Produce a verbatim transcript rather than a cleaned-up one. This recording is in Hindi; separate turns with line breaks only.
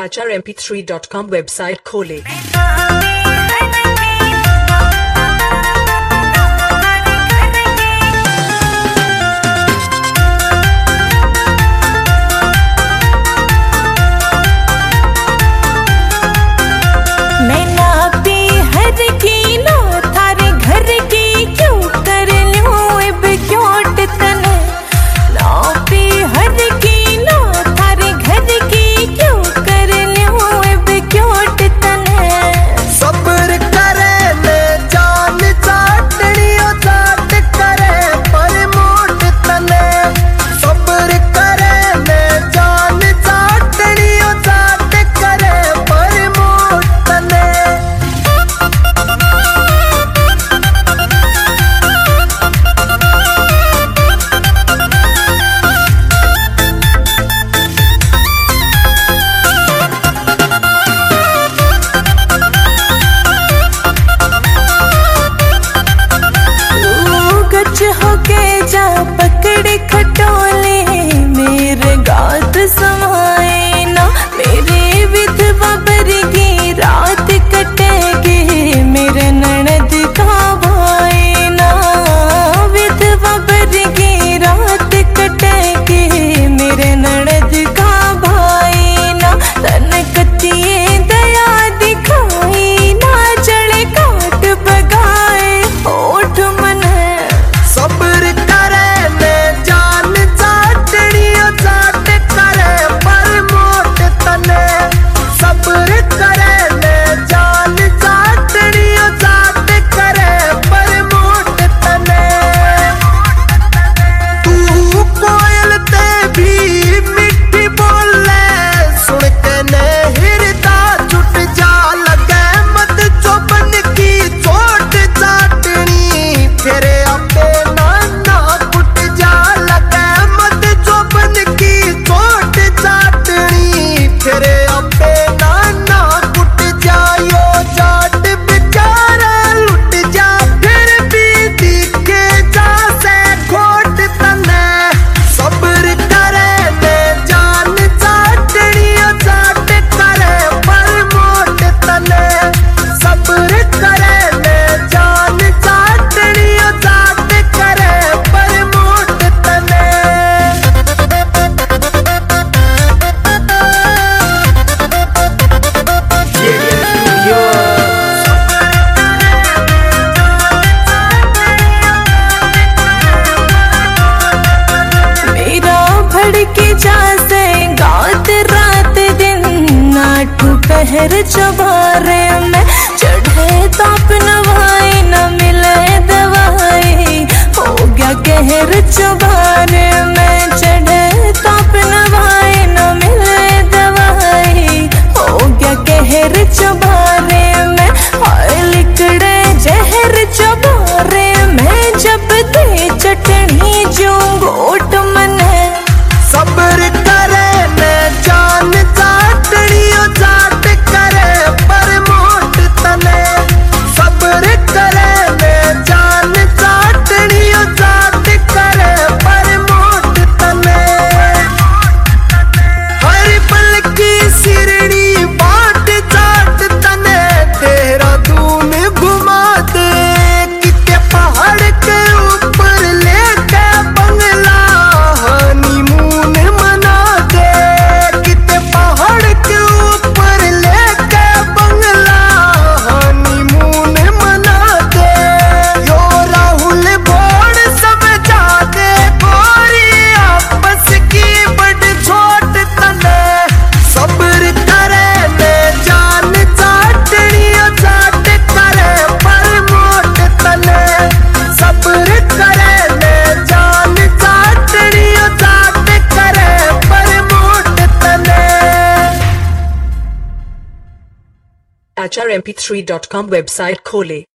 H R M P three dot com website खोले।
पकड़े खटोले मेरे गात समाए ना, मेरे विधवा बरगी रात कटेगी मेरे ननद का भाई ना। विधवा बरगी रात कटेगी मेरे ननद का भाई ना। तन कतिए दया दिखाई ना, चढ़े काट बगाए ओठ मन
सब्र करे ने जान चाटड़ियों चाट करे पर मोट तने। सब्र करे ने जान चाटड़ियों चाट करे पर मोट तने। तू कोयल ते भी मिठी बोले सुन के ने हिरदा छुट जा लगे मत चौबन की चोट चाटनी फिर अपे
पहर चबारे में चढ़े ताप नवाई न मिले दवाई। हो गया कहर चबारे में चढ़े ताप नवाई न मिले दवाई। हो गया कहर चबारे में हाय लिकड़े जहर चबारे में जब दे चटनी जो गोट मन है।
सब्र करे ने जान चाटड़ियों चाट करे पर मोट तने। सब्र करे ने जान चाटड़ियों चाट करे पर मोट तने। हर पल की सिरड़ी बाट चाट तने तेरा दून घुमा दे। किते पहाड़ के ऊपर लेके बंगला हनीमून मना दे। किते पहाड़ के ऊपर लेके बंगला हनीमून मना दे। यो राहुल बोर्ड समझा दे गोरी आपस की बड़ छोट तने। सब्र करे ने जान चाटड़ियों चाट करे पर मोट तने। सब्र करे ने जान चाटड़ियों चाट करे पर मोट तने।
H R M P three dot com website खोले।